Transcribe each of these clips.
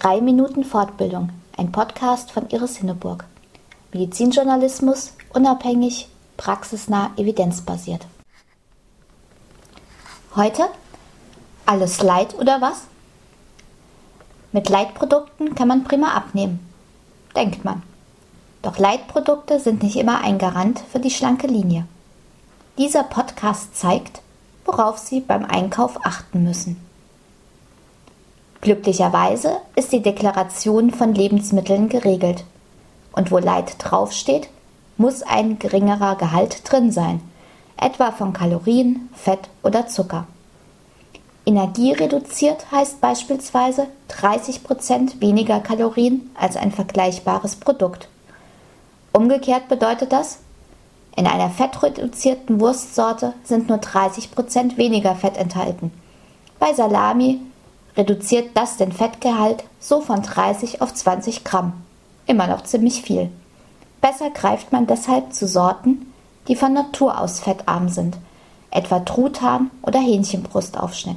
3 Minuten Fortbildung, ein Podcast von Iris Hinneburg. Medizinjournalismus, unabhängig, praxisnah, evidenzbasiert. Heute: Alles Light oder was? Mit Leitprodukten kann man prima abnehmen, denkt man. Doch Leitprodukte sind nicht immer ein Garant für die schlanke Linie. Dieser Podcast zeigt, worauf Sie beim Einkauf achten müssen. Glücklicherweise ist die Deklaration von Lebensmitteln geregelt. Und wo Light draufsteht, muss ein geringerer Gehalt drin sein, etwa von Kalorien, Fett oder Zucker. Energiereduziert heißt beispielsweise 30% weniger Kalorien als ein vergleichbares Produkt. Umgekehrt bedeutet das, in einer fettreduzierten Wurstsorte sind nur 30% weniger Fett enthalten. Bei Salami reduziert das den Fettgehalt so von 30 auf 20 Gramm. Immer noch ziemlich viel. Besser greift man deshalb zu Sorten, die von Natur aus fettarm sind, etwa Truthahn oder Hähnchenbrustaufschnitt.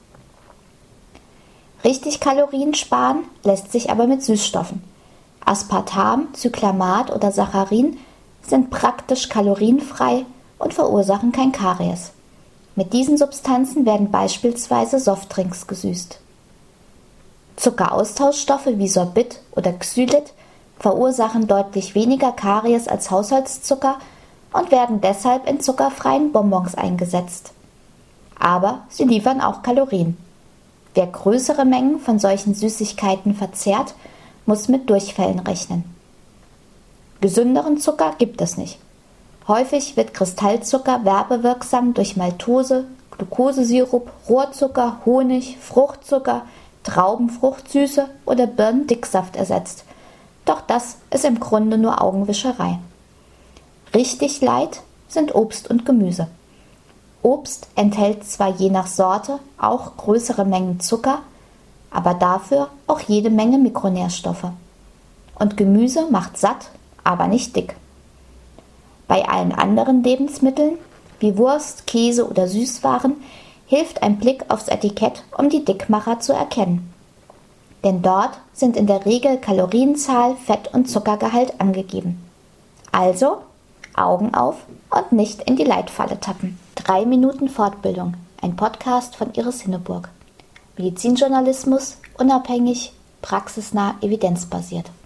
Richtig Kalorien sparen lässt sich aber mit Süßstoffen. Aspartam, Cyclamat oder Saccharin sind praktisch kalorienfrei und verursachen kein Karies. Mit diesen Substanzen werden beispielsweise Softdrinks gesüßt. Zuckeraustauschstoffe wie Sorbit oder Xylit verursachen deutlich weniger Karies als Haushaltszucker und werden deshalb in zuckerfreien Bonbons eingesetzt. Aber sie liefern auch Kalorien. Wer größere Mengen von solchen Süßigkeiten verzehrt, muss mit Durchfällen rechnen. Gesünderen Zucker gibt es nicht. Häufig wird Kristallzucker werbewirksam durch Maltose, Glukosesirup, Rohrzucker, Honig, Fruchtzucker, Traubenfruchtsüße oder Birnendicksaft ersetzt. Doch das ist im Grunde nur Augenwischerei. Richtig Light sind Obst und Gemüse. Obst enthält zwar je nach Sorte auch größere Mengen Zucker, aber dafür auch jede Menge Mikronährstoffe. Und Gemüse macht satt, aber nicht dick. Bei allen anderen Lebensmitteln, wie Wurst, Käse oder Süßwaren, hilft ein Blick aufs Etikett, um die Dickmacher zu erkennen. Denn dort sind in der Regel Kalorienzahl, Fett- und Zuckergehalt angegeben. Also Augen auf und nicht in die Leitfalle tappen. 3 Minuten Fortbildung, ein Podcast von Iris Hinneburg. Medizinjournalismus, unabhängig, praxisnah, evidenzbasiert.